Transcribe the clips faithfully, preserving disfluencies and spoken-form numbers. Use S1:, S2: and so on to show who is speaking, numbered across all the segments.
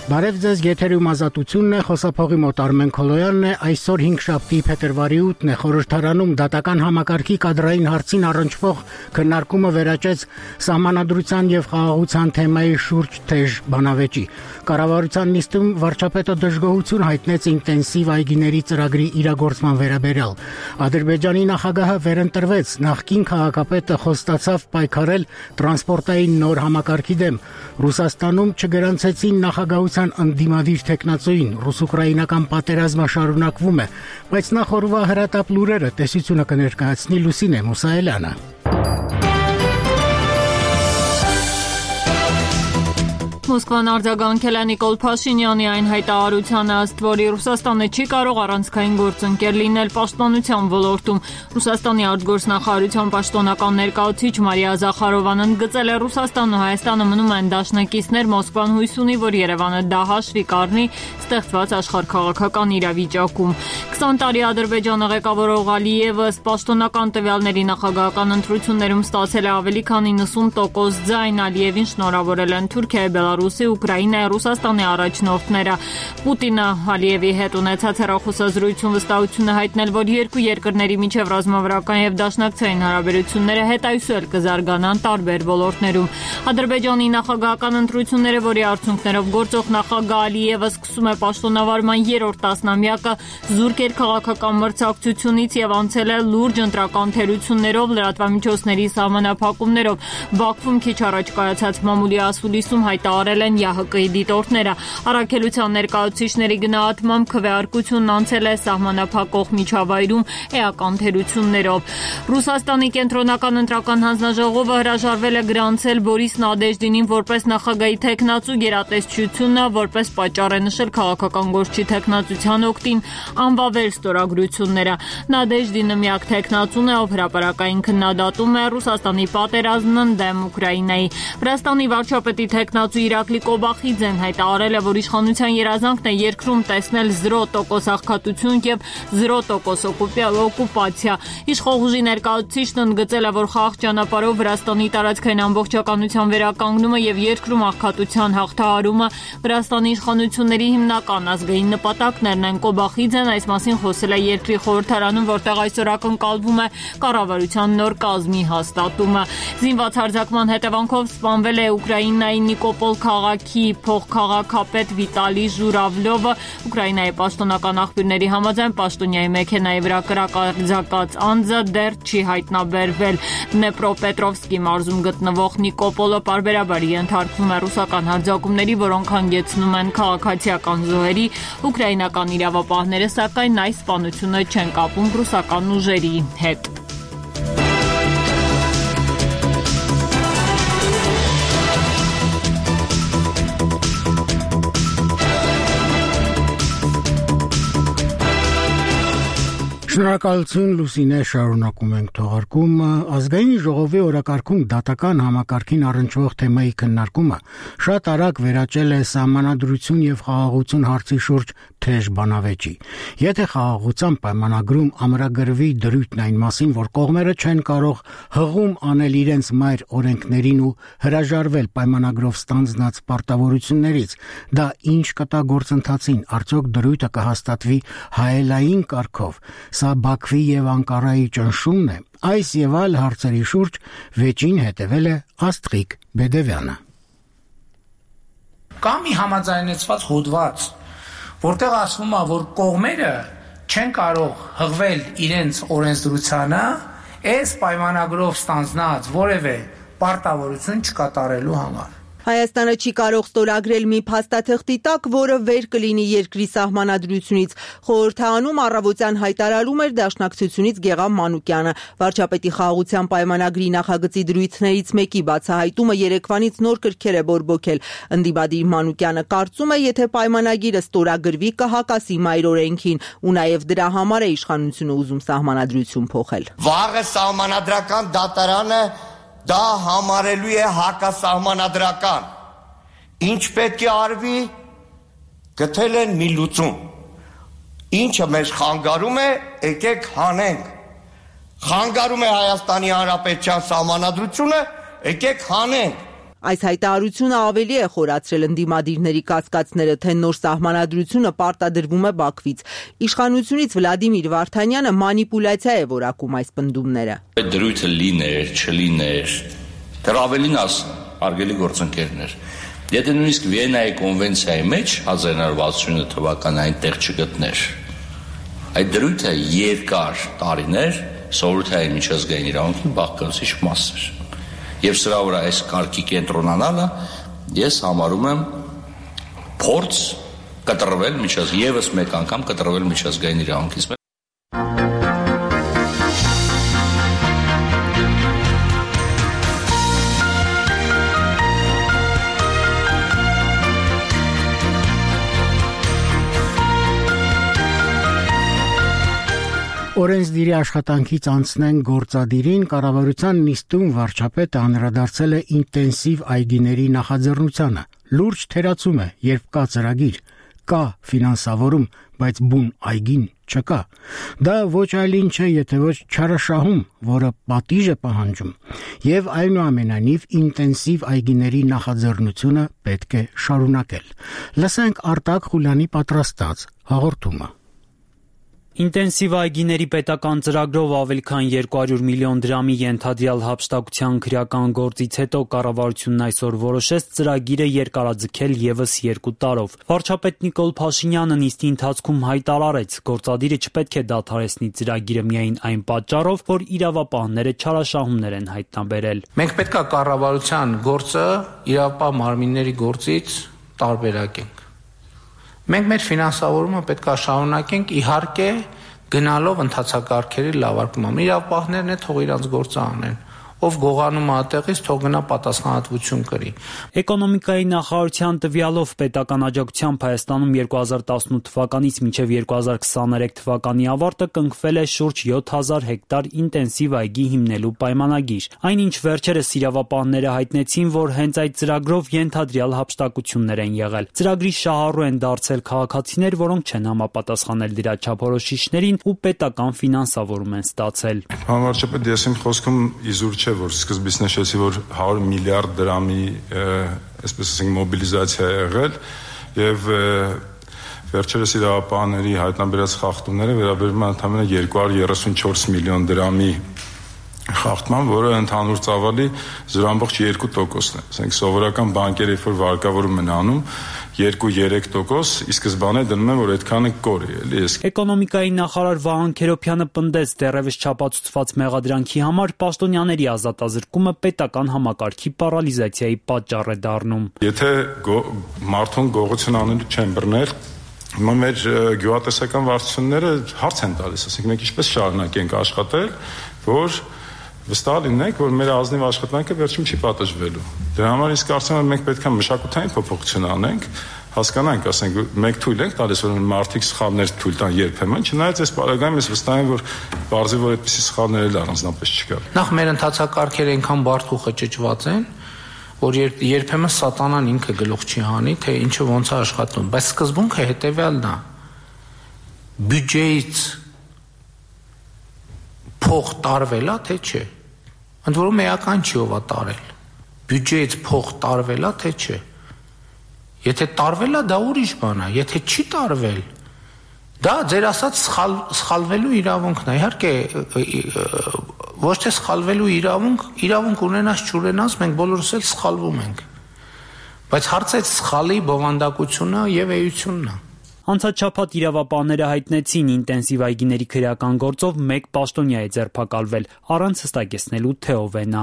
S1: Բարև ձեզ, եթերում ազատությունն է, խոսափողի մոտ Արմեն Քոլոյանն է, այսօր հինգշաբթի փետրվարի ութն է, խորհրդարանում դատական համակարգի կադրային հարցին առնչվող քննարկումը վերաճեց սահմանադրության եւ խաղաղության թեմայի շուրջ թեժ բանավեճի։ Կառավարության նիստում վարչապետը դժգոհություն հայտնեց ինտենսիվ այգիների ծրագրի իրագործման վերաբերյալ։ Ադրբեջանի նախագահը վերընտրվեց, նախկին քաղաքապետը խոստացավ պայքարել տրանսպորտային նոր համակարգի դեմ։ Ռուսաստանում չգրանցեցին նախագահության ընդդիմադիր թեկնածուին, ռուս-ուկրաինական պատերազմը շարունակվում է, բայց նախ օրվա հրատապ լուրերը տեսությունը կներկայացնի Լուսինե Մուսայելյանը։
S2: Մոսկվան արձագանքել է Նիկոլ Փաշինյանի այն հայտարարությանը, ըստ որի Ռուսաստանը չի կարող առանցքային գործընկեր լինել պաշտպանության ոլորտում։ Ռուսաստանի արտգործնախարարության պաշտոնական ներկայացուցիչ Մարիա Զախարովան ընդգծել է Ռուսաստանն ու Հայաստանը մնում են դաշնակիցներ, Մոսկվան հույս ունի, որ Երևանը դա հաշվի կառնի ստեղծված աշխարհաքաղաքական իրավիճակում։ քսան տարի Ադրբեջանը ղեկավարող Ալիևը պաշտոնական տվյալների նախագահական ընտրություններում ստացել է ավելի քան իննսուն տոկոս ձայն, Ալիևին շնորհավորել են Թուրքիայի, Բելարուսի, Ուկրաինայի, Ռուսաստանի առաջնորդները։ Պուտինը Ալիևի հետ ունեցած հեռախոսազրույցում վստահություն է հայտնել, որ երկու երկրների միջև ռազմավարական եւ դաշնակցային հարաբերությունները հետայսուել կզարգանան տարբեր ոլորտներում։ Ադրբեջանի նախագահական ընտրությունները, որի արդյունքներով գործող նախագահ Ալիևը սկսում է պաշտոնավարման երրորդ տասնամյակը, զուրկ էր քաղաքական մրցակցությունից եւ անցել է լուրջ ընտրական թերություններով, լրատվամիջոցների սահմանափակումներով։ Բաքվում քիչ առաջ կայացած մամուլի ասուլիսում հայտարարել են ԵՀԿ-ի դիտորդները։ Առաքելության ներկայացուցիչների գնահատմամբ քվեարկությունն անցել է սահմանափակող միջավայրում էական թերություններով։ Ռուսաստանի կենտրոնական ընտրական հանձնաժողովը հրաժարվել է գրանցել Բորիս Նադեժդինին որպես նախագահի թեկնածու, գերատեսչությունը որպես պատճառ է նշել քաղաքական գործչի թեկնածության օգտին անվավեր ստորագրությունները։ Նադեժդինը միակ թեկնածուն է, ով հրապարակային քննադատում է Ռուսաստանի պատերազմն դեմ Ուկրաինայի։ Վրաստանի վարչապետի թեկնածու Իրակլի Կոբախիձեն հայտարարել է, որ իշխանության երազանքն է երկրում տեսնել զրո տոկոս աղքատություն եւ զրո տոկոս օկուպացիա։ Իշխող ուժի ներկայացուցիչն ընդգծել է, որ խաղաղ ճանապարհով Վրաստանի տարածքային ամբողջականության վերականգնումը եւ երկրում աղքատության հաղթահարումը Վրաստանի իշխանությունների հիմնական ազգային նպատակներն են։ Կոբախիձեն այս մասին խոսել է երկրի խորհրդարանում, որտեղ այսօր ակնկալվում է կառավարության նոր կազմի հաստատումը։ Զինված հարձակման հետևանքով սպանվել է Ուկրաինայի Նիկոպոլ քաղաքի փոխքաղաքապետ Վիտալի Ժուրավլովը։ Ուկրաինայի պաշտոնական աղբյուրների համաձայն պաշտոնյայի մեքենայի վրա կրակարձակած անձը դեռ չի հայտնաբերվել։ Դնեպրոպետրովսկի մարզում գտնվող Նիկոպոլը պարբերաբար ենթարկվում է ռուսական հարձակումների, որոնք հանգեցնում են քաղաքացիական զոհերի։ Ուկրաինական իրավապահները սակայն այս սպանությունը չեն կապում ռուսական ուժերի հետ։
S1: Շնորհակալություն Լուսինե, շարունակում ենք թողարկումը։ Ազգային ժողովի օրակարգում դատական համակարգին առնչվող թեմայի քննարկումը շատ արագ վերաճել է սահմանադրություն եւ խաղաղություն հարցի շուրջ թեժ բանավեճի։ Եթե խաղաղության պայմանագրում ամրագրվի դրույթն այն մասին, որ կողմերը չեն կարող հղում անել իրենց մայր օրենքներին ու հրաժարվել պայմանագրով ստանձնած պարտավորություններից, դա ինչ կտա գործընթացին, արդյոք դրույթը կհաստատվի հայելային կարգով։ Սա Բաքվի եւ Անկարայի ճնշումն է։ Այս եւ այլ հարցերի շուրջ վեճին հետևել է Աստղիկ Բեդևյանը։
S3: Կա մի համաձայնեցված հոդված, որտեղ ասվում է, որ կողմերը չեն կարող հղվել իրենց օրենսդրությանը այս պայմանագրով ստանձնած որևէ պարտավորություն չկատարելու համար։
S4: Հայաստանը չի կարող ստորագրել մի փաստաթղթի տակ, որը վեր կլինի երկրի սահմանադրությունից։ Խորհրդարանում առավոտյան հայտարարում էր Դաշնակցությունից Գեղամ Մանուկյանը։ Վարչապետի խաղաղության պայմանագրի նախագծի դրույթներից մեկի բացահայտումը երեկվանից նոր կրքեր է բորբոքել։ Ընդդիմադիր Մանուկյանը կարծում է, եթե պայմանագիրը ստորագրվի, կհակասի մայր օրենքին, ու նաև դրա համար է իշխանությունը ուզում սահմանադրություն փոխել։
S5: Վաղը սահմանադրական դատարանը դա համարելու է հակասահմանադրական։ Ինչ պետք է արվի, գտել են մի լուծում։ Ինչը մեզ խանգարում է, եկեք հանենք։ Խանգարում է Հայաստանի Հանրապետության սահմանադրությունը, եկեք հանենք։
S4: Այս հայտարարությունը ավելի է խորացրել ընդդիմադիրների կասկածները, թե նոր սահմանադրությունը պարտադրվում է Բաքվից։ Իշխանությունից Վլադիմիր Վարդանյանը մանիպուլյացիա է որակում այս պնդումները։
S6: Այդ դրույթը լիներ, չլիներ, դեռ ավելին աս արգելի գործընկերներ։ Եթե նույնիսկ Վիեննայի կոնվենցիայի մեջ հազար իննսուն վաթսունինը թվականը այնտեղ չգտներ, այդ դրույթը երկար տարիներ սովորութային միջազգային իրավունքի բաղկացուցիչ մաս էր։ Եվ սրա վրա այս կարգի կենտրոնանալը ես համարում եմ փորձ կտրվել միջազգային, եւս մեկ անգամ կտրվել միջազգային իրավունքից։
S1: Օրենսդիրի աշխատանքից անցնեն գործադիրին, կառավարության նիստում վարչապետը անդրադարձել է ինտենսիվ այգիների նախաձեռնությանը։ Լուրջ թերացում է, երբ կա ծրագիր, կա ֆինանսավորում, բայց բուն այգին չկա։ Դա ոչ այլ ինչ է, եթե ոչ չարաշահում, որը պատիժ է պահանջում, եւ այնուամենայնիվ ինտենսիվ այգիների նախաձեռնությունը պետք է շարունակել։ Լսենք Արտակ Խուլյանի պատրաստած հաղորդումը։
S7: Ինտենսիվ այգիների պետական ծրագրով ավել քան երկու հարյուր միլիոն դրամի ենթադրյալ հափշտակության քրեական գործից հետո կառավարությունն այսօր որոշեց ծրագիրը երկարաձգել եւս երկու տարով։ Վարչապետ Նիկոլ Փաշինյանը նիստի ընթացքում հայտարարեց, գործադիրը չպետք է դադարեցնի ծրագիրը միայն այն պատճառով, որ իրավապահները չարաշահումներ են հայտնաբերել։
S3: Մենք պետք է կառավարության գործը իրավապահ մարմինների գործից տարբերակենք։ Մենք մեր ֆինանսավորումը պետք է շարունակենք, իհարկե գնալով ընթացակարգերի լավարկման։ Իրավապահներն է թող իրանց գործը անեն, ով գողանում է այդտեղից, թող գնա պատասխանատվություն կրի։
S7: Էկոնոմիկայի նախարարության տվյալով պետական աջակցությամբ Հայաստանում երկու հազար տասնութ թվականից մինչև երկու հազար քսաներեք թվականի ավարտը կնքվել է շուրջ յոթ հազար հեկտար ինտենսիվ այգի հիմնելու պայմանագիր։ Այնինչ վերջերս իրավապահները հայտնեցին, որ հենց այդ ծրագրով ենթադրյալ հափշտակություններ են եղել։ Ծրագրի շահառու են դարձել քաղաքացիներ, որոնք չեն համապատասխանել դրա չափորոշիչներին ու պետական ֆինանսավորում են ստացել։
S8: Համարչապետ, ես իմ խոսքում իզուր չէ, որ սկզբից նշեցի, որ հարյուր միլիարդ դրամի, այսպես ասենք, մոբիլիզացիա է եղել եւ վերջերս իրավապահների հայտնաբերած խախտումները վերաբերում են ընդամենը երկու հարյուր երեսունչորս միլիոն դրամի խախտման, որը ընդհանուր ծավալի զրո ամբողջ երկու տոկոսն է։ Ասենք սովորական բանկերը, երբ որ վարկավորում են անում, երկու երեք տոկոս, ի սկզբանե դնում են, որ այդքանը կոր է, էլի։
S7: Էկոնոմիկայի նախարար Վահան Քերոփյանը պնդեց, դեռևս չապացուցված մեղադրանքի համար պաշտոնյաների ազատազրկումը պետական համակարգի պարալիզացիայի պատճառ է դառնում։
S8: Եթե մարդուն գողություն անելու չեն բռնել, հիմա մեր գյուղատնտեսական վարչությունները հարց են տալիս, ասենք մենք ինչպես շարունակենք աշխատել, որ վստահ լինենք, որ մեր ազնիվ աշխատանքը վերջում չի պատժվելու։ Դրա համար իսկ կարծում եմ մենք պետք է մշակութային փոփոխություն անենք, հասկանանք, ասենք մենք թույլ ենք տալիս, որ մարդիկ սխալներ թույլ տան երբեմն, չնայած այս պարագայում ես վստահ եմ, որ բարձր որ այդպիսի սխալներ էլ առանձնապես չկա։
S3: Նախ մեր ընթացակարգերը այնքան բարդ ու խճճված են, որ երբեմն սատանան ինքը գլուխ չի հանի, թե ինչը ոնց է աշխատում, բայց սկզբունքը հետեւյալն է։ Բյուջեից փող տարվել է, թե չէ։ Ընդ որում էական չի ով է տարել։ Բյուջեից փող տարվել է, թե չէ։ Եթե տարվել է, դա ուրիշ բան է, եթե չի տարվել, դա ձեր ասած սխալ սխալվելու իրավունքն է։ Իհարկե ոչ թե սխալվելու իրավունք, իրավունք ունենաս չունենաս, մենք բոլորս էլ սխալվում ենք։ Բայց հարցը այդ սխալի բովանդակությունը եւ էությունն է։
S7: Անցած շաբաթ իրավապահները հայտնեցին ինտենսիվ այգիների քրեական գործով մեկ պաշտոնյա է ձերբակալվել, առանց հստակեցնելու թե ով է նա։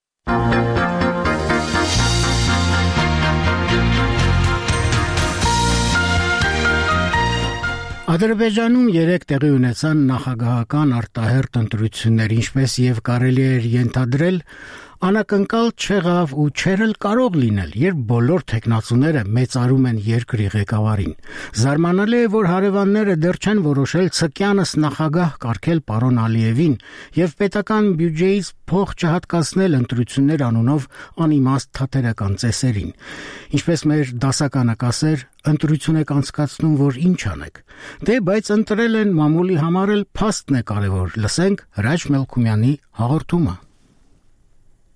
S1: Ադրբեջանում երեք տեղի ունեցան նախագահական արտահերթ ընտրություններ, ինչպես եւ կարելի էր ենթադրել, անակնկալ չեղավ ու չէր էլ կարող լինել, երբ բոլոր թեկնածուները մեծարում են երկրի ղեկավարին։ Զարմանալի է, որ հարևանները դեռ չեն որոշել ցկյանս նախագահ կարգել պարոն Ալիևին եւ պետական բյուջեից փող չհատկացնել ընտրություններ անունով անիմաստ թատերական ծեսերին։ Ինչպես մեր դասականը կասեր, ընտրություն եք անցկացնում, որ ինչ անեք։ Դե բայց ընտրել են մամուլի համար էլ փաստն է կարևոր։ Լսենք Հրաչ Մելքումյանի հաղորդումը։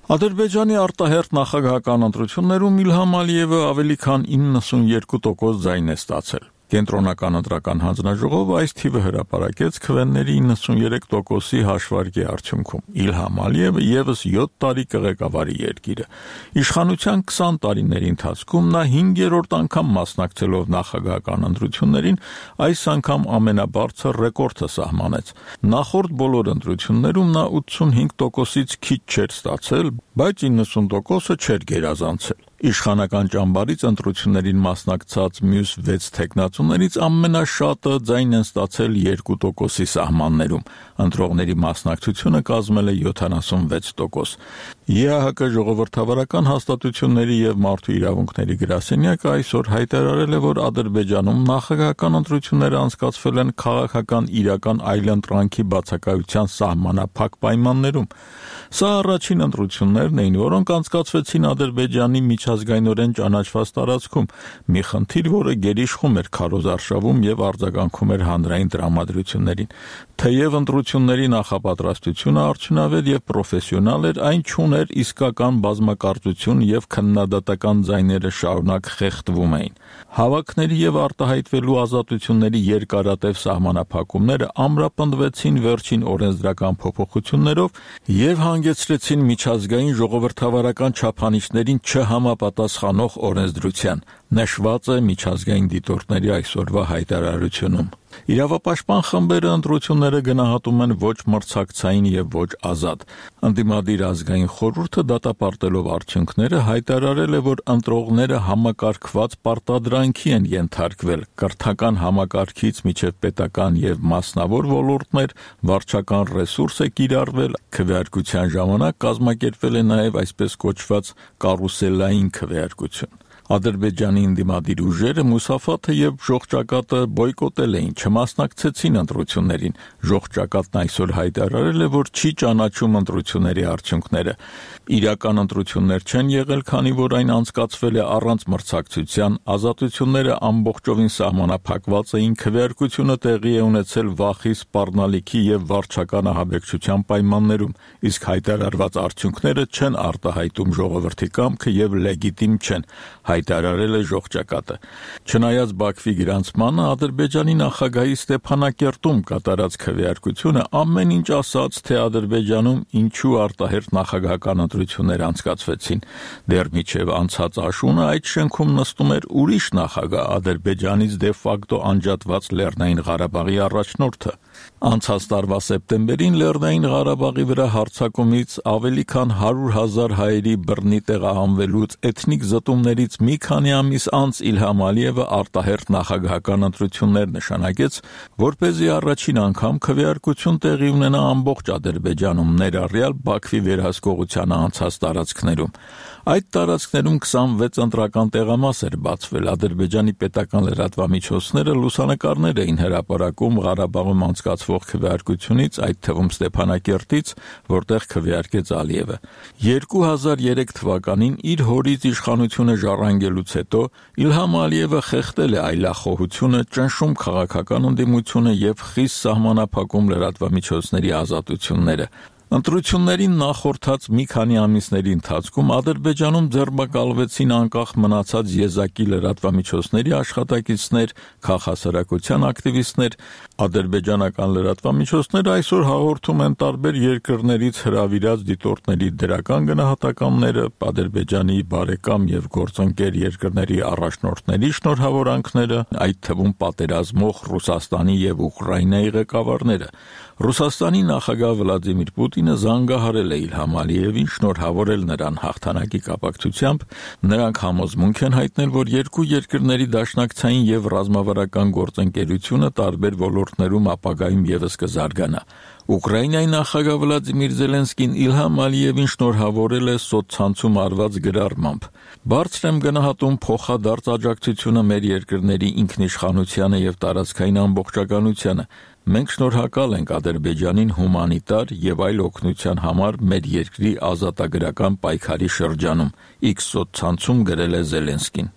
S9: Ադրբեջանի արտահերթ նախագահական ընտրություններում Իլհամ Ալիևը ավելի քան իննսունյերկու տոկոս ձայն է ստացել։ Կենտրոնական ընտրական հանձնաժողովը այս թիվը հրապարակեց քվեների իննսուներեք տոկոսի հաշվարկի արդյունքում։ Իլհամ Ալիևը ևս յոթ տարի կղեկավարի երկիրը։ Իշխանության քսան տարիների ընթացքում նա հինգերորդ անգամ մասնակցելով նախագահական ընտրություններին այս անգամ ամենաբարձր ռեկորդը սահմանեց։ Նախորդ բոլոր ընտրություններում նա ութսունհինգ տոկոսից քիչ չէր ստացել, բայց իննսուն տոկոսը չէր գերազանցել։ Իշխանական ճամբարից ընտրություններին մասնակցած մյուս վեց թեկնածուներից ամենաշատը ձայն են ստացել երկու տոկոսի սահմաններում։ Ընտրողների մասնակցությունը կազմել է յոթանասունվեց տոկոս։ ԵԱՀԿ ժողովրդավարական հաստատությունների եւ մարդու իրավունքների գրասենյակը այսօր հայտարարել է, որ Ադրբեջանում նախագահական ընտրությունները անցկացվել են քաղաքական իրական այլընտրանքի բացակայության սահմանափակ պայմաններում։ Սա առաջին ընտրություններն էին, որոնք անցկացվեցին Ադրբեջանի միջազգայինորեն ճանաչված տարածքում, մի խնդիր, որը գերիշխում էր քարոզարշավում եւ արձագանքում էր հանրային տրամադրություններին։ Թեև ընտրությունների նախապատրաստությունը արդյունավետ եւ պրոֆեսիոնալ էր, այն չուներ իսկական բազմակարծություն եւ քննադատական ձայները շարունակ խեղդվում էին։ Հավաքների եւ արտահայտվելու ազատությունների երկարատև սահմանափակումները ամրապնդվեցին վերջին օրենսդրական փոփոխություններով եւ հանգեցրեցին միջազգային ժողովրդավարական չափանիշներին չհամապատասխանող օրենսդրության, նշված է միջազգային դիտորդների այսօրվա հայտարարությունում։ Իրավապաշտպան խմբերը ընտրությունները գնահատում են ոչ մրցակցային եւ ոչ ազատ։ Ընդդիմադիր ազգային խորհուրդը դատապարտելով արդյունքները հայտարարել է, որ ընտրողները համակարգված պարտադրանքի են ենթարկվել կրթական համակարգից մինչև պետական եւ մասնավոր ոլորտներ, վարչական ռեսուրս է կիրառվել, քվեարկության ժամանակ կազմակերպվել է նաեւ այսպես կոչված կարուսելային քվեարկություն։ Ադրբեջանի ընդդիմադիր ուժերը Մուսաֆաթը եւ Ժողջակատը բոյկոտել էին, չմասնակցեցին ընտրություններին։ Ժողջակատն այսօր հայտարարել է, որ չի ճանաչում ընտրությունների արդյունքները։ Իրական ընտրություններ չեն եղել, քանի որ այն անցկացվել է առանց մրցակցության, ազատությունները ամբողջովին սահմանափակված էին, քվեարկությունը տեղի է ունեցել վախի, սպառնալիքի եւ վարչական ահաբեկչության պայմաններում, իսկ հայտարարված արդյունքները չեն արտահայտում ժողովրդի կամքը եւ լեգիտիմ չեն, հայտարարել է Ժողջակատը։ Չնայած Բաքվի գրանցմանը, Ադրբեջանի նախագահի Ստեփանակերտում կատարած քվեարկությունը ամեն ինչ ասաց, թե Ադրբեջանում ինչու արտահերթ նախագահական ընտրություններ անցկացվեցին։ Դեռ մինչև անցած աշունը այդ շենքում նստում էր ուրիշ նախագահ, Ադրբեջանից դե ֆակտո անջատված Լեռնային Ղարաբաղի առաջնորդը։ Անցած տարվա սեպտեմբերին Լեռնային Ղարաբաղի վրա հարձակումից ավելի քան հարյուր հազար հայերի բռնի տեղահանվելուց, էթնիկ զտումներից մի քանի ամիս անց Իլհամ Ալիևը արտահերթ նախագահական ընտրություններ նշանակեց, որպեսզի առաջին անգամ քվեարկություն տեղի ունենա ամբողջ Ադրբեջանում, ներառյալ Բաքվի վերահսկողությանը անցած տարածքներում։ Այդ տարածքներում քսանվեց ընտրական տեղամաս էր բացվել։ Ադրբեջանի պետական լրատվամիջոցները լուսանկարներ էին հրապարակում Ղարաբաղում անցկացվող քվեարկությունից, այդ թվում Ստեփանակերտից, որտեղ քվեարկեց Ալիևը։ երկու հազար երեք թվականին իր հորից իշխանությունը ժառանգելուց հետո Իլհամ Ալիևը խեղդել է այլախոհությունը, ճնշում քաղաքական ընդդիմությունը եւ խիստ սահմանափակում լրատվամիջոցների ազատությունները։ Ընտրություններին նախորդած մի քանի ամիսների ընթացքում Ադրբեջանում ձեռնբակալվեցին անկախ մնացած եզակի լրատվամիջոցների աշխատակիցներ, քաղաքասարակության ակտիվիստներ։ Ադրբեջանական լրատվամիջոցները այսօր հաղորդում են տարբեր երկրներից հրավիրած դիտորդների դրական գնահատականները, Ադրբեջանի բարեկամ եւ գործընկեր երկրների առաջնորդների շնորհավորանքները, այդ թվում պատերազմող Ռուսաստանի եւ Ուկրաինայի ղեկավարները։ Ռուսաստանի նախագահ Վլադիմիր Պուտինը զանգահարել է Իլհամ Ալիևին, շնորհավորել նրան հաղթանակի կապակցությամբ։ Նրանք համոզմունք են հայտնել, որ երկու երկրների դաշնակցային եւ ռազմավարական գործընկերությունը տարբեր ոլորտներում ապագայում եւս կզարգանա։ Ուկրաինայի նախագահ Վլադիմիր Զելենսկին Իլհամ Ալիևին շնորհավորել է սոցցանցում արված գրառմամբ։ Բարձր եմ գնահատում փոխադարձ աջակցությունը մեր երկրների ինքնիշխանությանը եւ տարածքային ամբողջականությանը։ Մենք շնորհակալ ենք Ադրբեջանին հումանիտար եւ այլ օգնության համար մեր երկրի ազատագրական պայքարի շրջանում, X սոցցանցում գրել է Զելենսկին։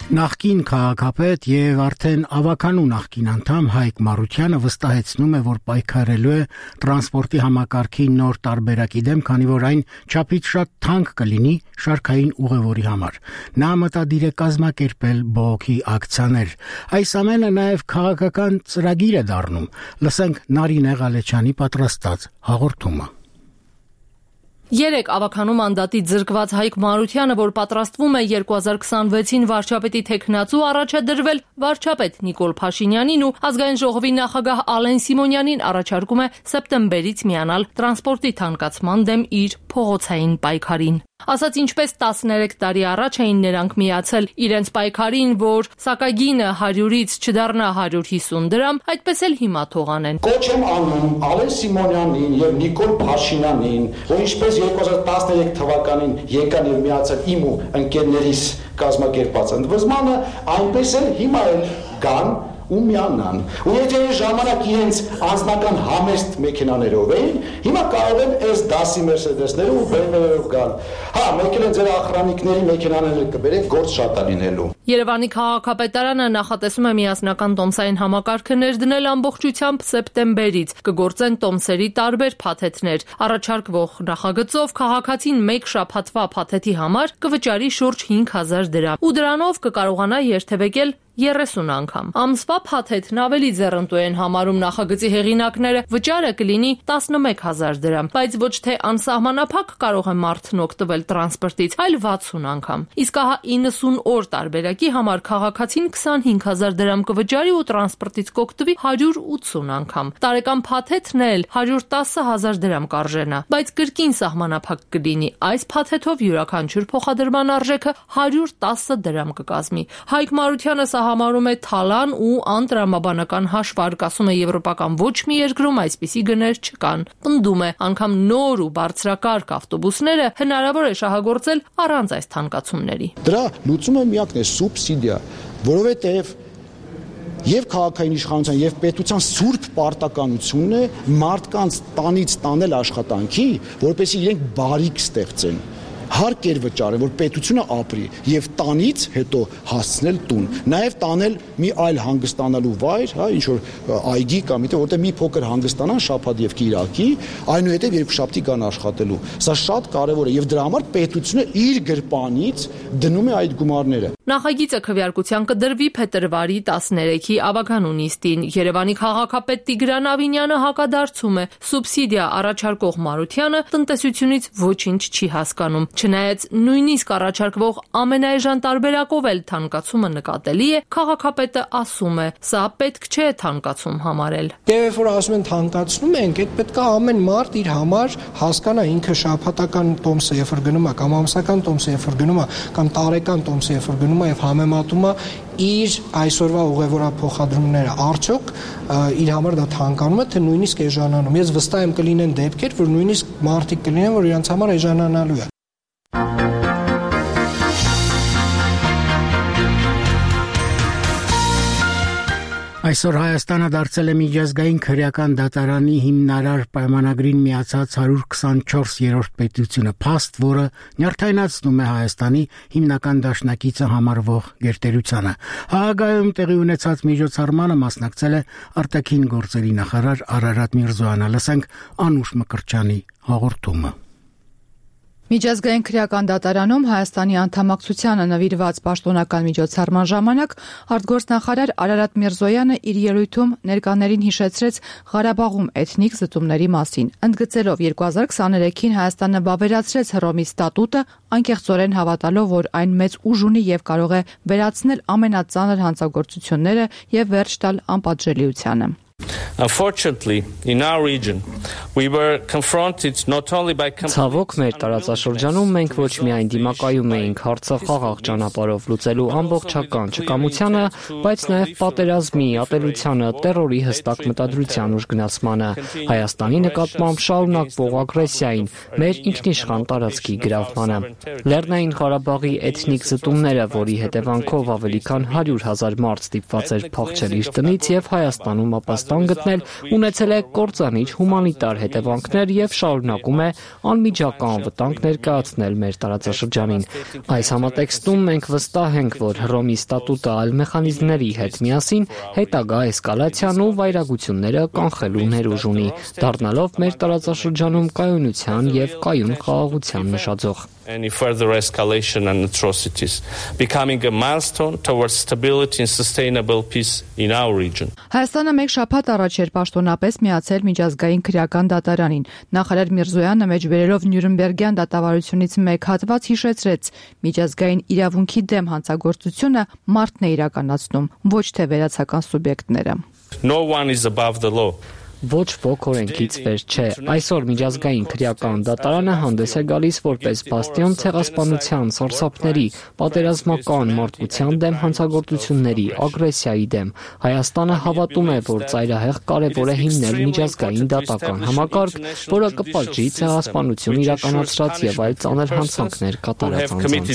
S1: Նախկին քաղաքապետ եւ արդեն ավականու նախկին անդամ Հայկ Մարությանը վստահեցնում է, որ պայքարելու է տրանսպորտի համակարգի նոր տարբերակի դեմ, քանի որ այն չափից շատ թանկ կլինի շարքային ուղևորի համար։ Նա մտադիր է կազմակերպել բողոքի ակցիաներ։ Այս ամենը նաեւ քաղաքական ծրագիր է դառնում։ Լսենք Նարինե Ղալեչյանի պատրաստած հաղորդումը։
S10: Երեք ավականու մանդատից զրկված Հայկ Մարությանը, որ պատրաստվում է երկու հազար քսանվեցին վարչապետի թեկնածու առաջադրվել, վարչապետ Նիկոլ Փաշինյանին ու ազգային ժողովի նախագահ Ալեն Սիմոնյանին առաջարկում է սեպտեմբերից միանալ տրանսպորտի թանկացման դեմ իր փողոցային պայքարին։ Ասած ինչպես տասներեք տարի առաջ էին նրանք միացել իրենց պայքարին, որ սակագինը հարյուրից չդառնա հարյուր հիսուն դրամ, այդպես էլ հիմա թողանեն։
S11: Կոչ եմ անում Ալեն Սիմոնյանին եւ Նիկոլ Փաշինյանին, որ ինչպես երկու հազար տասներեք թվականին եկան եւ միացան իմ ու ընկերներիս կազմակերպած ընդվզմանը, այնպես էլ հիմա էլ գան ու միանան։ Ու եթե ժամանակ իրենց անձնական համեստ մեքենաներով էին, հիմա կարող են այս դասի Mercedes-ները ու B M W-երով գալ։ Հա, մեկ էլ ձեր ախրանիկների մեքենաները կբերեք, գործ շատ է լինելու։
S10: Երևանի քաղաքապետարանը նախատեսում է միասնական տոմսային համակարգը ներդնել ամբողջությամբ սեպտեմբերից։ Կգործեն տոմսերի տարբեր փաթեթներ։ Առաջարկվող նախագծով քաղաքացին մեկ շաբաթվա փաթեթի համար կվճարի շուրջ հինգ հազար դրամ։ Ու դրանով կկարողանա երթևեկել երեսուն անգամ։ Ամսվա փաթեթն ավելի ձեռնտու են համարում նախագծի հեղինակները, վճարը կլինի տասնմեկ հազար դրամ, բայց ոչ թե անսահմանափակ կարող է մարդն օգտվել տրանսպորտից, այլ վաթսուն անգամ։ Իսկ ահա իննսուն օր տարբերակի համար քաղաքացին քսանհինգ հազար դրամ կվճարի ու տրանսպորտից կօգտվի հարյուր ութսուն անգամ։ Տարեկան փաթեթն էլ հարյուր տասը հազար դրամ կարժենա, բայց կրկին սահմանափակ կլինի։ Այս փաթեթով յուրաքանչյուր փոխադրման արժեքը հարյուր տասը դրամ կկազմի։ Հայկ Մարությանը համարում է թալան ու անտրամաբանական հաշվարկ, ասում է եվրոպական ոչ մի երկրում այսպիսի գներ չկան։ Պնդում է, անգամ նոր ու բարձրակարգ ավտոբուսները հնարավոր է շահագործել առանց այս թանկացումների։
S11: Դրա լուծումը միակն է սուբսիդիա, որովհետև եւ քաղաքային իշխանության եւ պետության սուրբ պարտականությունն է մարդկանց տանից տանել աշխատանքի, որպեսզի իրենք բարիք ստեղծեն։ Հարկ էր վճարել, որ պետությունը ապրի եւ տանից հետո հասցնել տուն, նաեւ տանել մի այլ հանգստանալու վայր, հա, ինչ որ այգի կամ ինչ, որտեղ մի փոքր հանգստանան շաբաթ եւ կիրակի, այնուհետեւ երկուշաբթի կան աշխատելու։ Սա շատ կարեւոր է եւ դրա համար պետությունը իր գրպանից դնում է այդ գումարները։
S10: Նախագիծը քվեարկության կդրվի փետրվարի տասներեքի ավականու նիստին։ Երևանի քաղաքապետ Տիգրան Ավինյանը հակադարձում է, սուբսիդիա առաջարկող Մարությանը տնտեսությունից ոչինչ չի հասկանում։ Չնայած նույնիսկ առաջարկվող ամենաէժան տարբերակով էլ թանկացումը նկատելի է, քաղաքապետը ասում է, սա պետք չէ թանկացում համարել։
S12: Եվ որ ասում են թանկացնում ենք, այդ պետք է ամեն մարդ իր համար հասկանա ինքը շաբաթական տոմսը երբ որ գնում է, կամ ամսական տոմսը երբ որ գնում է, կամ տարեկան տոմսը երբ որ գնում է եւ համեմատում է իր այսօրվա ուղևորափոխադրումները, արդյոք իր համար դա թանկանում է, թե նույնիսկ էժանանում։ Ես վստահ եմ կլինեն դեպքեր, որ նույնիսկ մարդիկ կլինեն, որ իրենց համար էժանանալու է։
S1: Այսօր Հայաստանը դարձել է միջազգային քրեական դատարանի հիմնարար պայմանագրին միացած հարյուր քսանչորսերորդ պետությունը, փաստ, որը նյարդայնացնում է Հայաստանի հիմնական դաշնակիցը համարվող գերտերությանը։ Հաագայում տեղի ունեցած միջոցառմանը մասնակցել է արտաքին գործերի նախարար Արարատ Միրզոյանը։ Լսենք Անուշ Մկրտչյանի հաղորդումը։
S13: Միջազգային քրեական դատարանում Հայաստանի անդամակցությանը նվիրված պաշտոնական միջոցառման ժամանակ արտգործնախարար Արարատ Միրզոյանը իր ելույթում ներկաներին հիշեցրեց Ղարաբաղում էթնիկ զտումների մասին, ընդգծելով երկու հազար քսաներեքին Հայաստանը բավերացրեց Հռոմի ստատուտը, անկեղծորեն հավատալով, որ այն մեծ ուժ ունի եւ կարող է վերացնել ամենածանր հանցագործությունները եւ վերջ տալ անպատժելիությանը։
S14: Unfortunately, in our region, we were confronted not only by
S15: Ցավոք մեր տարածաշրջանում մենք ոչ միայն դիմակայում էինք հարցը խաղաղ ճանապարհով լուծելու ամբողջական չկամությանը, բայց նաև պատերազմի, ատելությանը, տերորի հստակ մտադրության ուժգնացմանը, Հայաստանի նկատմամբ շարունակվող ագրեսիային, մեր ինքնիշխան տարածքի գրավմանը։ Լեռնային Ղարաբաղի էթնիկ զտումները, որի հետևանքով ավելի քան հարյուր հազար մարդ ստիպված էր փախչել իր տնից եւ Հայաստանում ապաստան գտնել, ունեցել է կործանիչ հումանիտար հետևանքներ եւ շարունակում է անմիջական վտանգ ներկայացնել մեր տարածաշրջանին։ Այս համատեքստում մենք վստահ ենք, որ Հռոմի ստատուտը այլ մեխանիզմների հետ միասին հետագա էսկալացիան ու վայրագությունները կանխելու ներուժ ունի, դառնալով մեր տարածաշրջանում կայունության եւ կայուն խաղաղության նշաձող։
S14: Any further escalation and atrocities, becoming a milestone towards stability and sustainable peace in our region.
S13: Հայաստանը մեկ շաբաթ առաջ էր պաշտոնապես միացել միջազգային քրեական դատարանին։ Նախարար Միրզոյանը մեջբերելով Նյուրնբերգյան դատավարությունից մեկ հատված հիշեցրեց. միջազգային իրավունքի դեմ հանցագործությունը մարդն է իրականացնում, ոչ թե վերացական սուբյեկտները։
S14: No one is above the law.
S15: Ոչ ոք օրենքից վեր չէ։ Այսօր միջազգային քրեական դատարանը հանդես է գալիս որպես բաստիոն ցեղասպանության, սարսափների, պատերազմական մարդկության դեմ հանցագործությունների, ագրեսիայի դեմ։ Հայաստանը հավատում է, որ ծայրահեղ կարևոր է հիմնել միջազգային դատական համակարգ, որը կպատժի ցեղասպանություն իրականացրած եւ այլ ծանր հանցանքներ կատարած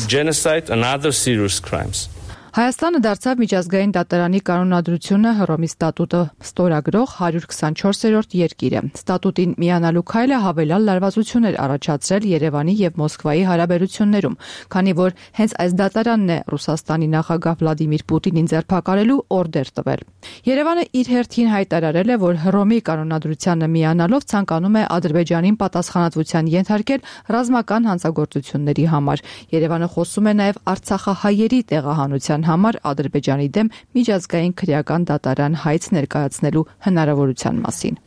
S15: անձանց։ Հայաստանը դարձավ միջազգային դատարանի կանոնադրությունը Հռոմի ստատուտը ստորագրող հարյուր քսանչորսերորդ երկիրը։ Ստատուտին միանալու քայլը հավելյալ լարվածություններ առաջացրել Երևանի եւ Մոսկվայի հարաբերություններում, քանի որ հենց այս դատարանն է Ռուսաստանի նախագահ Վլադիմիր Պուտինին ձերբակալելու օրդեր տվել։ Երևանը իր հերթին հայտարարել է, որ Հռոմի կանոնադրությանը միանալով ցանկանում է Ադրբեջանին պատասխանատվության ենթարկել ռազմական հանցագործությունների համար։ Երևանը խոսում է նաեւ արցախահայերի տեղահանության համար Ադրբեջանի դեմ միջազգային քրեական դատարան հայց ներկայացնելու հնարավորության մասին։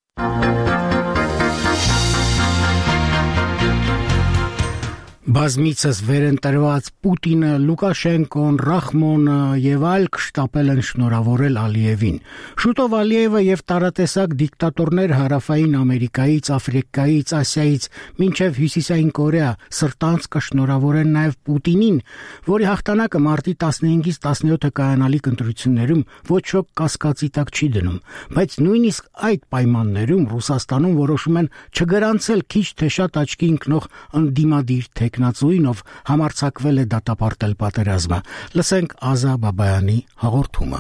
S1: Բազմիցս վերընտրված Պուտինը, Լուկաշենկոն, Ռախմոնը եւ այլ կշտապել են շնորհավորել Ալիևին։ Շուտով Ալիևը եւ տարատեսակ դիկտատորներ Հարավային Ամերիկայից, Աֆրիկայից, Ասիայից մինչեւ Հյուսիսային Կորեա սրտանց կշնորհավորեն նաեւ Պուտինին, որի հաղթանակը մարտի տասնհինգից տասնյոթը կայանալիք ընտրություններում ոչ ոք կասկածի տակ չի դնում, բայց նույնիսկ այդ պայմաններում Ռուսաստանում որոշում են չգրանցել քիչ թե շատ աչքի ընկնող անդիմադիր տեխնացուինով համարձակվել է դատապարտել պատերազմը։ Լսենք Ազա Բաբայանի հաղորդումը։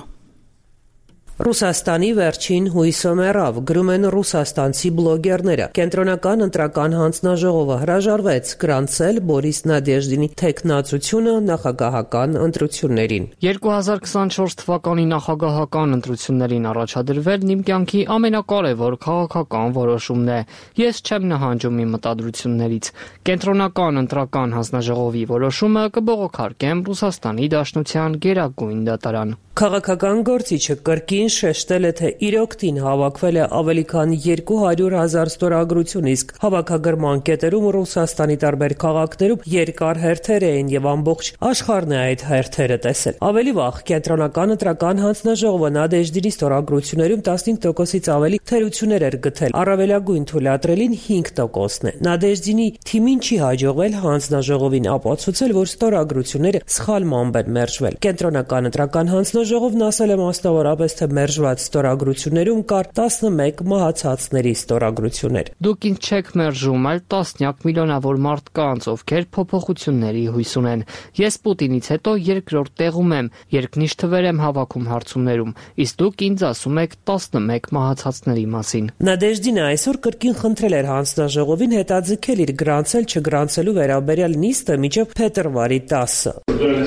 S16: Ռուսաստանի վերջին հույսը մեռավ, գրում են ռուսաստանցի բլոգերները։ Կենտրոնական ընտրական հանձնաժողովը հրաժարվեց գրանցել Բորիս Նադեժդինի տեխնացությունը նախագահական ընտրություններին։
S15: երկու հազար քսանչորս թվականի նախագահական ընտրություններին առաջադրվելն իմ կյանքի ամենակարևոր քաղաքական որոշումն է։ Ես չեմ նահանջում իմ մտադրություններից։ Կենտրոնական ընտրական հանձնաժողովի որոշումը կբողոքարկեմ Ռուսաստանի Դաշնության գերագույն դատարան։
S16: Քաղաքական գործիչը կրկին շեշտել է, թե իր օգտին հավաքվել է ավելի քան երկու հարյուր հազար ստորագրություն, իսկ հավաքագրման կետերում Ռուսաստանի տարբեր քաղաքներում երկար հերթեր էին եւ ամբողջ աշխարհն է այդ հերթերը տեսել։ Ավելի վաղ կենտրոնական ընտրական հանձնաժողովը Նադեժդինի ստորագրություններում տասնհինգ տոկոսից ավելի թերություններ էր գտել, առավելագույն թույլատրելին հինգ տոկոսն է։ Նադեժդինի թիմին չի հաջողվել հանձնաժողովին ապացուցել, որ ստորագրությունները սխալմամբ են մերժվել։ Կենտրոնական ընտրական հանձնաժողովը Ժողովն ասել է մասնավորապես, թե մերժված ստորագրություններում կար տասնմեկ մահացածների ստորագրություններ։
S15: Դուք ինձ չեք մերժում, այլ տասնյակ միլիոնավոր մարդկանց, ովքեր փոփոխությունների հույս ունեն։ Ես Պուտինից հետո երկրորդ տեղում եմ, երկնիշ թվեր եմ հավաքում հարցումներում, իսկ դուք ինձ ասում եք տասնմեկ մահացածների մասին։
S16: Նադեժդինը այսօր կրկին խնդրել էր հանձնաժողովին հետաձգել իր գրանցել չգրանցելու վերաբերյալ նիստը մինչև փետրվարի տասը։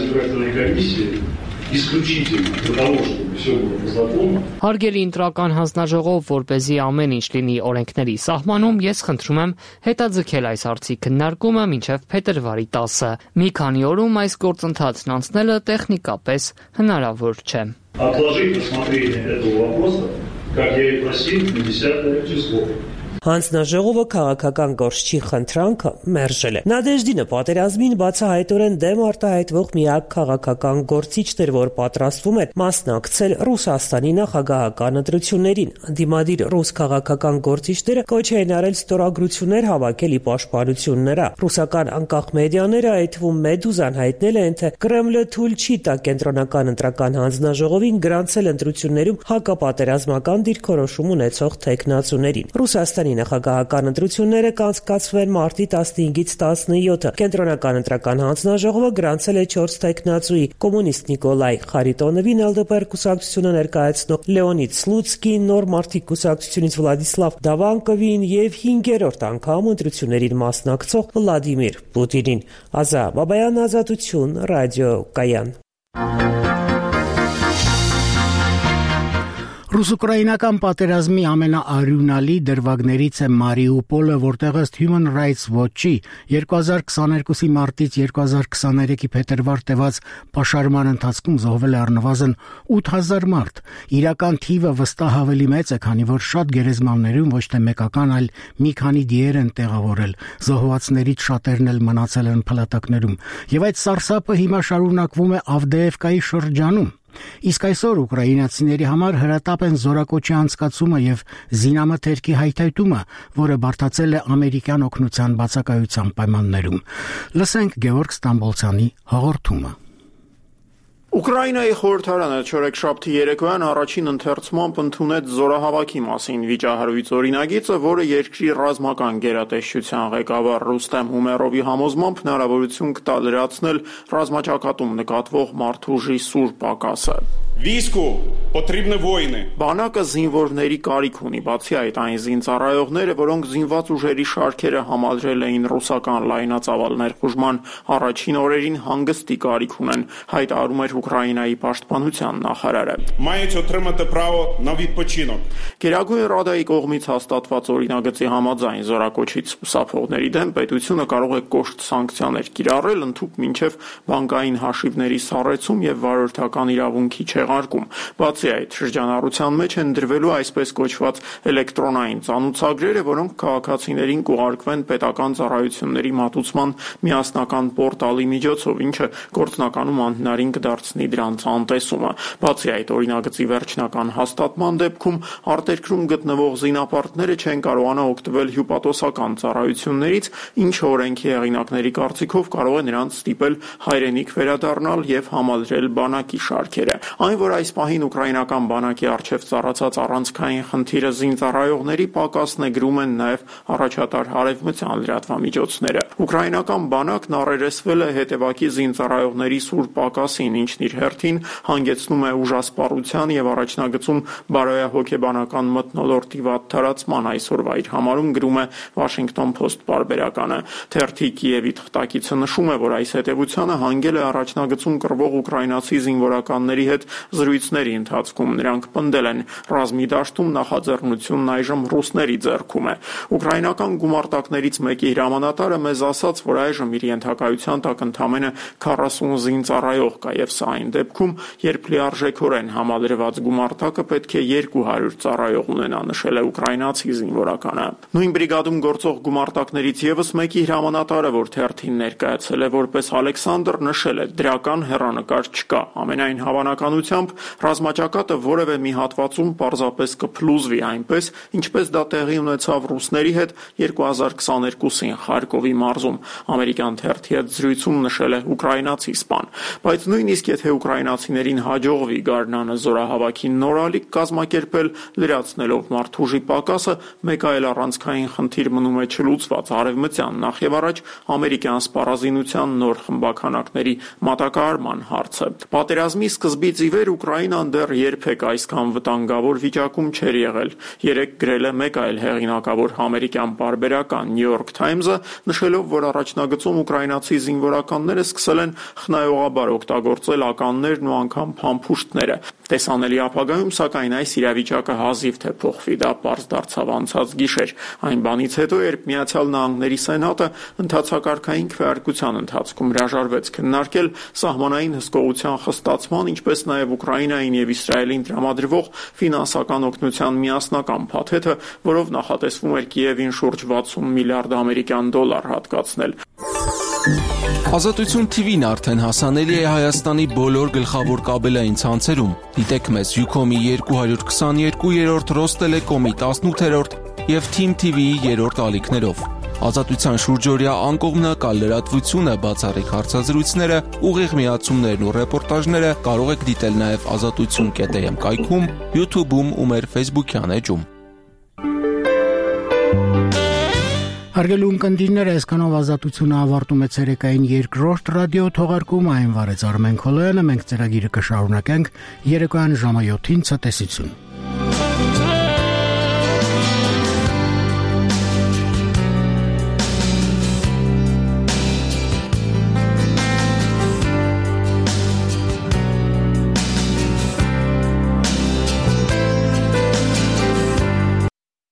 S17: исключительно для того, чтобы все было по закону.
S15: Հարգելի ընտրական հանձնաժողով, որպեսզի ամեն ինչ լինի օրենքների սահմանում, ես խնդրում եմ հետաձգել այս հարցի քննարկումը մինչև փետրվարի տասը։ Մի քանի օրում այս գործընթացն անցնելը տեխնիկապես հնարավոր չէ։
S17: Отложить рассмотрение этого вопроса, как я и просил, на десятое число.
S16: Հանձնաժողովը քաղաքական գործչի խնդրանքը մերժել է։ Նադեժդինը պատերազմին բացահայտորեն դեմ արտահայտվող միակ քաղաքական գործիչն էր, որ պատրաստվում էր մասնակցել Ռուսաստանի նախագահական ընտրություններին։ Անդիմադիր ռուս քաղաքական գործիչները կոչ էին արել ստորագրություններ հավաքել ի պաշտպանություն նրա։ Ռուսական անկախ մեդիաները, այդ թվում Մեդուզան, հայտնել են, թե Կրեմլը թույլ չի տա կենտրոնական ընտրական հանձնաժողովին գրանցել ընտրություններում հակապատերազմական դիրքորոշում ունեցող տեխնացուներին։ Ռուսաստանի Հայաստանի նախագահական ընտրությունները կանցկացվեն մարտի տասնհինգից տասնյոթը։ Կենտրոնական ընտրական հանձնաժողովը գրանցել է չորս թեկնածուի՝ կոմունիստ Նիկոլայ Խարիտոնովին, Էլ Դե Պի կուսակցությունը ներկայացնող Լեոնիդ Սլուցկին, Նոր մարդիկ կուսակցությունից Վլադիսլավ Դավանկովին եւ հինգերորդ անգամ ընտրություններին մասնակցող Վլադիմիր Պուտինին։ Ազա Բաբայան, Ազատություն, Ռադիո Կայան։
S1: Ռուս-ուկրաինական պատերազմի ամենաարյունալի դրվագներից է Մարիուպոլը, որտեղ ըստ Human Rights Watch-ի երկու հազար քսաներկուսի մարտից երկու հազար քսաներեքի փետրվար տևած պաշարման ընթացքում զոհվել է առնվազն ութ հազար մարդ։ Իրական թիվը վստահ ավելի մեծ է, քանի որ շատ գերեզմաններում ոչ թե մեկական, այլ մի քանի դիեր են տեղավորել։ Զոհվածներից շատերն էլ մնացել են փլատակներում։ Եվ այդ սարսափը հիմա շարունակվում է Ավդեևկայի շրջանում։ Իսկ այսօր ուկրաինացիների համար հրատապ են զորակոչի անցկացումը եւ զինամթերքի հայթայթումը, որը բարդացել է ամերիկյան օգնության բացակայության պայմաններում։ Լսենք Գևորգ Ստամբոլցյանի հաղորդումը։
S18: Ուկրաինայի խորհրդարանը չորեքշաբթի երեկոյան առաջին ընթերցմամբ ընդունեց զորահավաքի մասին վիճահարույց օրինագիծը, որը երկրի ռազմական գերատեսչության ղեկավար Ռուստեմ Հումերովի համոզմամբ հնարավորություն կտա լրացնել ռազմաճակատում նկատվող մարդուժի սուր պակասը։
S19: Վիսկու потрібні воїни։
S18: Բանակը զինվորների կարիք ունի, բացի այդ այն զինծառայողները, որոնք զինված ուժերի շարքերը համալրել էին ռուսական լայնածավալ ներխուժման առաջին օրերին, հանգստի կարիք ունեն, հայտարարում էր Ուկրաինայի պաշտպանության նախարարը։
S19: Мають отримати право на відпочинок։
S18: Գերագույն ռադայի կողմից հաստատված օրինագծի համաձայն զորակոչից խուսափողների դեմ պետությունը կարող է կոշտ սանկցիաներ կիրառել, ընդհուպ մինչև բանկային հաշիվների սառեցում եւ վարորդական իրավունքի չեղարկում։ Բացի այդ, շրջանառության մեջ են դրվելու այսպես կոչված էլեկտրոնային ծանուցագրերը, որոնք քաղաքացիներին կուղարկվեն պետական ծառայությունների մատուցման միասնական պորտալի միջոցով, ինչը գործնականում անհնարին կդարձնի դրանց անտեսումը։ Բացի այդ, օրինագծի վերջնական հաստատման դեպքում արտերկրում գտնվող զինապարտները չեն կարողանա օգտվել հյուպատոսական ծառայություններից, ինչը օրենքի հեղինակների կարծիքով կարող է նրանց ստիպել հայրենիք վերադառնալ եւ համալրել բանակի շարքերը։ Այն, որ այս պահին ուկրաինական բանակի առջև ծառացած առանցքային խնդիրը զինծառայողների պակասն է, գրում են նաև առաջատար հարևմտյան լրատվամիջոցները։ Ուկրաինական բանակն առերեսվել է հետևակի զինծառայողների սուր պակասին, ինչն իր հերթին հանգեցնում է ուժասպառության եւ առաջնագծում բարոյահոգեբանական մթնոլորտի վատ թարացման, այսօրվա իր համարում գրում է Washington Post պարբերականը։ Թերթի Կիևի թղթակիցը նշում է, որ այս հետևությանը հանգել է առաջնագծում կռվող ուկրաինացի զինվորականների հետ զրույցների ընթացքում։ Նրանք պնդել են, ռազմի դաշտում նախաձեռնությունն այժմ ռուսների ձեռքում է։ Ուկրաինական գումարտակներից մեկի հրամանատարը մեզ ասաց, որ այժմ իր ենթակայության տակ ընդամենը քառասուն զինծառայող կա, եւ սա այն դեպքում, երբ լիարժեքորեն համալրված գումարտակը պետք է երկու հարյուր ծառայող ունենա, նշել է ուկրաինացի զինվորականը։ Նույն բրիգադում գործող գումարտակներից եւս մեկի հրամանատարը, որ թերթին ներկայացել է որպես Ալեքսանդր, նշել է, դրական հեռանկար չկա։ Ամենայն հավանականությամբ ռազմաճակատը որևէ մի հատվածում պարզապես կփլուզվի, այնպես ինչպես դա տեղի ունեցավ ռուսների հետ երկու հազար քսաներկուսին Խարկովի մարզում, ամերիկյան թերթի հետ զրույցում նշել է ուկրաինացի սպան։ Բայց նույնիսկ եթե ուկրաինացիներին հաջողվի գարնանը զորահավաքի նոր ալիք կազմակերպել, լրացնելով մարդուժի պակասը, մեկ այլ առանցքային խնդիր մնում է չլուծված՝ արևմտյան, նախևառաջ ամերիկյան սպառազինության նոր խմբականակների մատակարարման հարցը։ Պատերազմի սկզբից ի վեր Ուկրաինան դեռ երբեք այսքան վտանգավոր վիճակում չէր եղել։ Երեկ գրել է մեկ այլ հեղինակավոր ամերիկյան պարբերական New York Times-ը, նշելով, որ առաջնագծում ուկրաինացի զինվորականները սկսել են խնայողաբար օգտագործել ականներն ու անգամ փամփուշտները։ Տեսանելի ապագայում, սակայն, այս իրավիճակը հազիվ թե փոխվի, դա պարզ դարձավ անցած գիշեր, այն բանից հետո, երբ Միացյալ Նահանգների Սենատը ընդհանցակարգային քվեարկության ընթացքում հրաժարվեց քննարկել սահմանային հսկողության խստացման, ինչպես նաև Ուկրաինային եւ Իսրայելին տրամադրվող ֆինանսական օգնության միասնական փաթեթը, որով նախատեսվում էր Կիևին շուրջ վաթսուն միլիարդ ամերիկյան դոլար հատկացնել։
S20: Ազատություն Թի Վին արդեն հասանելի է Հայաստանի բոլոր գլխավոր կաբելային ցանցերում։ Դիտեք մեզ Յուքոմի երկու հարյուր քսաներկու, Ռոստելեկոմի տասնութերորդ եւ Թիմ Թի Վիի երրորդ ալիքներով։ Ազատության շուրջօրյա անկողմնակալ լրատվությունը, բացառիկ հարցազրույցները, ուղիղ միացումներն ու ռեպորտաժները կարող եք դիտել նաև ազատություն կետ էմ կայքում, YouTube-ում ու մեր Facebook-յան էջում։
S1: Հարգելի ունկնդիրներ, այսքանով ազատությունը ավարտում է ցերեկային երկրորդ ռադիո թողարկումը, այն վարեց Արմեն Քոլոյանը, մենք ծրագիրը կշարունակենք երեկոյան ժամը յոթին ցտեսություն։